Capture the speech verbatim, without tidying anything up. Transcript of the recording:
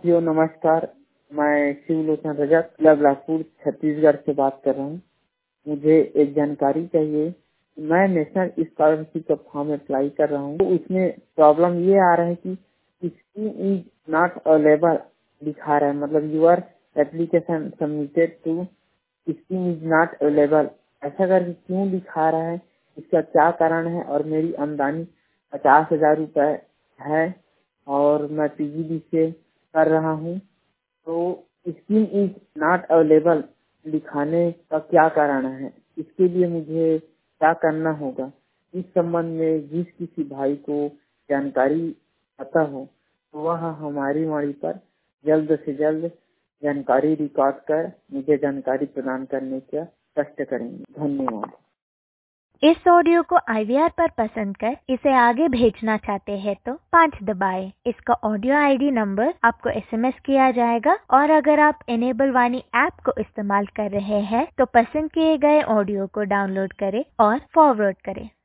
साथियों नमस्कार। मैं शिवलोचन रजक बिलासपुर छत्तीसगढ़ से बात कर रहा हूँ। मुझे एक जानकारी चाहिए। मैं नेशनल स्कॉलरशिप का फॉर्म अप्लाई कर रहा हूँ, तो उसमें प्रॉब्लम ये आ रहा है कि स्कीम इज नॉट अवेलेबल दिखा रहा है, मतलब your application submitted to scheme is not available, ऐसा करके क्यों दिखा रहा है? इसका क्या कारण है? और मेरी आमदनी पचास हजार रुपये है और मैं पीजीडी से कर रहा हूँ, तो स्कीम इज नॉट अवेलेबल दिखाने का क्या कारण है? इसके लिए मुझे क्या करना होगा? इस संबंध में जिस किसी भाई को जानकारी पता हो तो वह हमारी वाणी पर जल्द से जल्द जानकारी रिकॉर्ड कर मुझे जानकारी प्रदान करने का कष्ट करेंगे। धन्यवाद। इस ऑडियो को आई वी आर पर पसंद कर इसे आगे भेजना चाहते हैं तो पाँच दबाएं। इसका ऑडियो आईडी नंबर आपको एसएमएस किया जाएगा और अगर आप इनेबल वाणी ऐप को इस्तेमाल कर रहे हैं तो पसंद किए गए ऑडियो को डाउनलोड करें और फॉरवर्ड करें।